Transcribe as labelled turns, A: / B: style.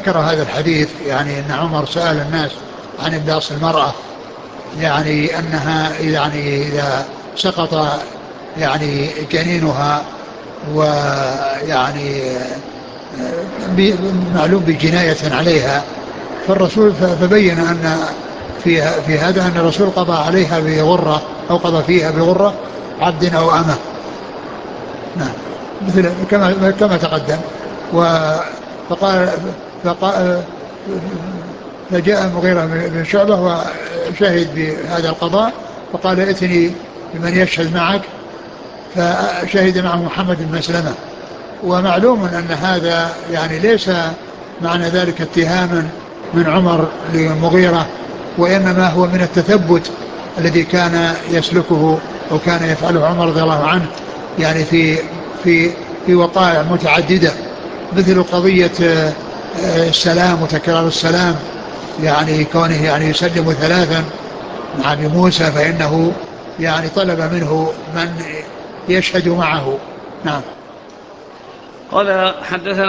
A: ذكر هذا الحديث يعني أن عمر سأل الناس عن إبلاص المرأة، يعني أنها يعني إذا سقط يعني جنينها ويعني معلوم بجناية عليها، فالرسول فبين أن في هذا أن الرسول قضى عليها بغرة أو قضى فيها بغرة عبد أو أمة. نعم، مثل كما تقدم. فقال فقال فجاء المغيرة بن شعبة وشهد بهذا القضاء، فقال ائتني بمن يشهد معك، فشهد معه محمد بن مسلمة. ومعلوم أن هذا يعني ليس معنى ذلك اتهاما من عمر للمغيرة، وإنما هو من التثبت الذي كان يسلكه أو كان يفعله عمر رضي الله عنه، يعني في في وقائع متعددة، مثل قضية السلام وتكرار السلام، يعني كونه يعني يسلم ثلاثا مع ابي موسى، فإنه يعني طلب منه من يشهد معه. نعم.
B: قال حدثنا